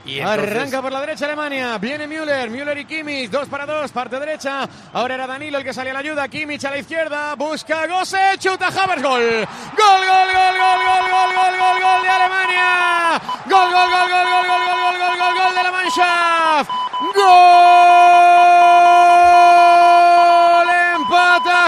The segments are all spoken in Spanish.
Arranca por la derecha Alemania, viene Müller y Kimmich, 2 para 2, parte derecha, ahora era Danilo el que salía a la ayuda, Kimmich a la izquierda, busca Gose, chuta Havertz, gol de Alemania, gol de la Mannschaft, gol, empata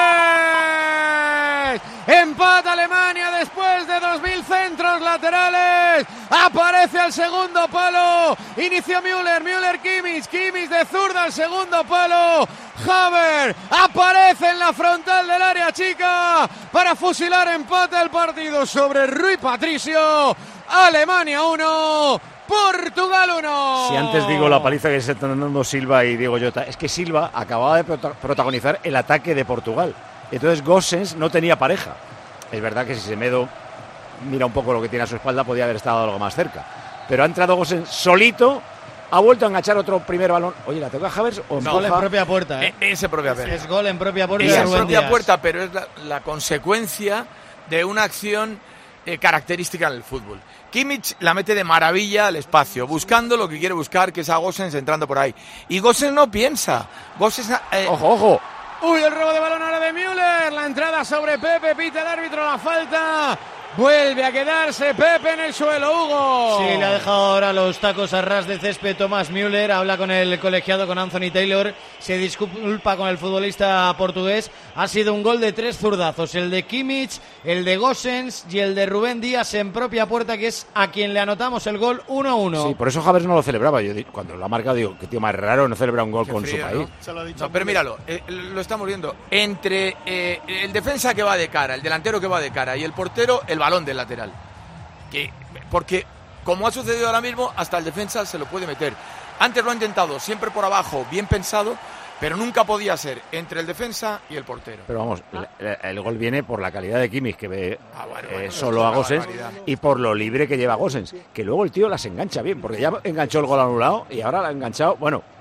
Havertz, empata Alemania después de 2000 centros laterales, aparece al segundo palo, inició Müller, Kimmich de zurda al segundo palo, Havertz aparece en la frontal del área chica para fusilar, empate el partido sobre Rui Patricio, Alemania 1, Portugal 1. Si antes digo la paliza que se están dando Silva y Diego Jota, es que Silva acababa de protagonizar el ataque de Portugal, entonces Gosens no tenía pareja. Es verdad que si Semedo mira un poco lo que tiene a su espalda, podía haber estado algo más cerca. Pero ha entrado Gosens solito, ha vuelto a enganchar otro primer balón. Oye, ¿la toca Havertz o no, gol en propia puerta, ¿eh? Ese propia puerta. Es gol en propia puerta. Es en propia puerta, pero es la consecuencia de una acción característica en el fútbol. Kimmich la mete de maravilla al espacio, buscando lo que quiere buscar, que es a Gosens entrando por ahí. Y Gosens no piensa. Gosens, ojo. Uy, el robo de balón ahora de Müller, la entrada sobre Pepe, pita el árbitro la falta, vuelve a quedarse Pepe en el suelo, Hugo. Sí, le ha dejado ahora los tacos a ras de césped Thomas Müller, habla con el colegiado, con Anthony Taylor, se disculpa con el futbolista portugués, ha sido un gol de 3 zurdazos, el de Kimmich, el de Gosens y el de Rubén Díaz en propia puerta, que es a quien le anotamos el gol 1-1. Sí, por eso Havertz no lo celebraba, yo cuando lo ha marcado digo, qué tío más raro no celebra un gol con frío, su país. No, pero míralo, lo estamos viendo, entre el defensa que va de cara, el delantero que va de cara y el portero, el balón del lateral. Porque, como ha sucedido ahora mismo, hasta el defensa se lo puede meter. Antes lo ha intentado, siempre por abajo, bien pensado, pero nunca podía ser entre el defensa y el portero. Pero vamos, el gol viene por la calidad de Kimmich, que ve solo a Gosens, y por lo libre que lleva Gosens, que luego el tío las engancha bien, porque ya enganchó el gol anulado y ahora la ha enganchado,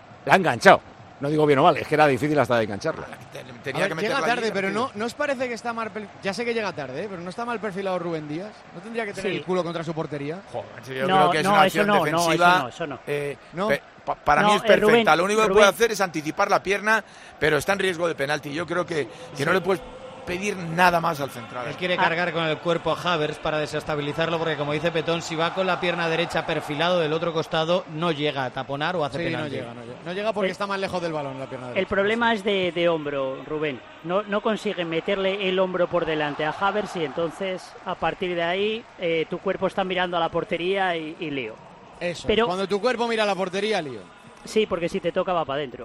no digo bien o mal, es que era difícil hasta de engancharlo. Llega tarde, pero no os parece que está mal, ya sé que llega tarde, pero no está mal perfilado Rubén Díaz, ¿no tendría que tener el culo contra su portería? Joder, yo creo que es una acción defensiva. No. Para mí es perfecta. Rubén, lo único que puede hacer es anticipar la pierna, pero está en riesgo de penalti. Yo creo que no le puedes pedir nada más al central. Él quiere cargar con el cuerpo a Havertz para desestabilizarlo, porque como dice Petón, si va con la pierna derecha perfilado del otro costado, no llega a taponar o hace penalti. No llega porque está más lejos del balón la pierna derecha. El problema es de hombro, Rubén. No consigue meterle el hombro por delante a Havertz y entonces a partir de ahí tu cuerpo está mirando a la portería y lío. Eso, pero cuando tu cuerpo mira a la portería, lío. Sí, porque si te toca va para adentro.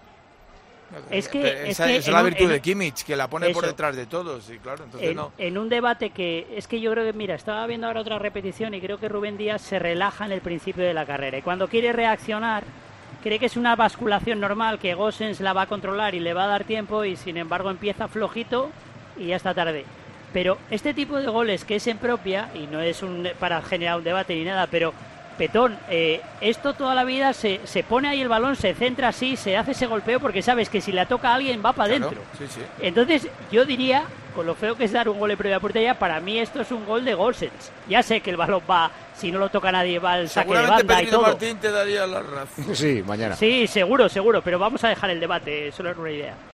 Esa es la virtud de Kimmich, que la pone por detrás de todos, y claro, entonces en un debate que es que yo creo que, mira, estaba viendo ahora otra repetición y creo que Rubén Díaz se relaja en el principio de la carrera y cuando quiere reaccionar cree que es una basculación normal, que Gosens la va a controlar y le va a dar tiempo y sin embargo empieza flojito y ya está tarde. Pero este tipo de goles que es en propia, y no es para generar un debate ni nada, pero Petón, esto toda la vida se pone ahí el balón, se centra así, se hace ese golpeo porque sabes que si la toca a alguien va para adentro. Sí, sí. Entonces yo diría, con lo feo que es dar un gol en previa portería, para mí esto es un gol de Gosens. Ya sé que el balón va, si no lo toca nadie, va al saque de banda y todo. Martín te daría la razón. Sí, mañana. Sí, seguro, pero vamos a dejar el debate, solo es una idea.